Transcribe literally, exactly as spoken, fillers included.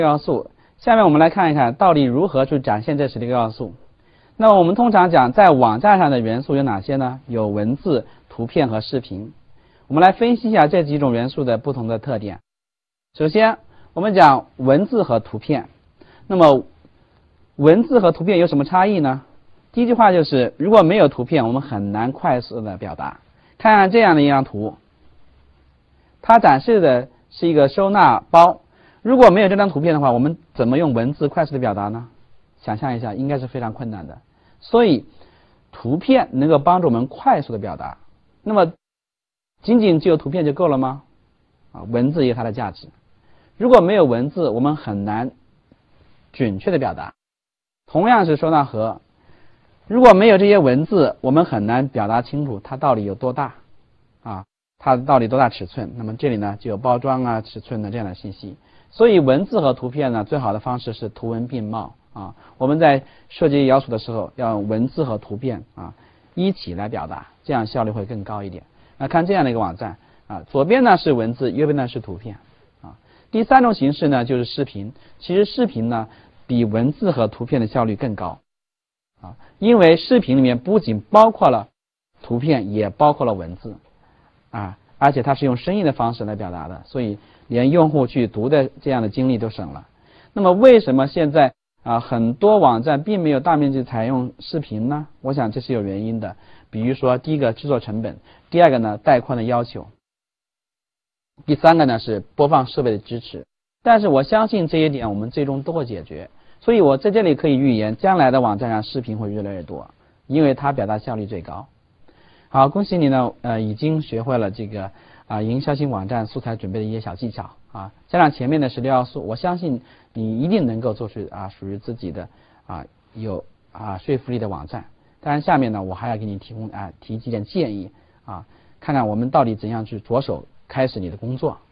要素。下面我们来看一看到底如何去展现这十六个要素。那么我们通常讲在网站上的元素有哪些呢？有文字、图片和视频。我们来分析一下这几种元素的不同的特点。首先我们讲文字和图片。那么文字和图片有什么差异呢？第一句话就是如果没有图片我们很难快速的表达。看看这样的一张图，它展示的是一个收纳包，如果没有这张图片的话，我们怎么用文字快速的表达呢？想象一下，应该是非常困难的。所以图片能够帮助我们快速的表达。那么仅仅只有图片就够了吗？啊，文字也有它的价值。如果没有文字，我们很难准确的表达。同样是收纳盒，如果没有这些文字，我们很难表达清楚它到底有多大啊，它到底多大尺寸。那么这里呢就有包装啊、尺寸的这样的信息。所以文字和图片呢，最好的方式是图文并茂啊。我们在设计要素的时候，要用文字和图片啊一起来表达，这样效率会更高一点。那看这样的一个网站啊，左边呢是文字，右边呢是图片啊。第三种形式呢就是视频。其实视频呢比文字和图片的效率更高啊，因为视频里面不仅包括了图片，也包括了文字啊，而且它是用声音的方式来表达的，所以连用户去读的这样的精力都省了。那么为什么现在啊很多网站并没有大面积采用视频呢？我想这是有原因的。比如说第一个制作成本，第二个呢带宽的要求，第三个呢是播放设备的支持。但是我相信这一点我们最终都会解决，所以我在这里可以预言将来的网站上视频会越来越多，因为它表达效率最高。好，恭喜你呢呃已经学会了这个啊营销型网站素材准备的一些小技巧啊，加上前面的十六要素，我相信你一定能够做出啊属于自己的啊有啊说服力的网站。当然下面呢我还要给你提供啊提几点建议啊，看看我们到底怎样去着手开始你的工作。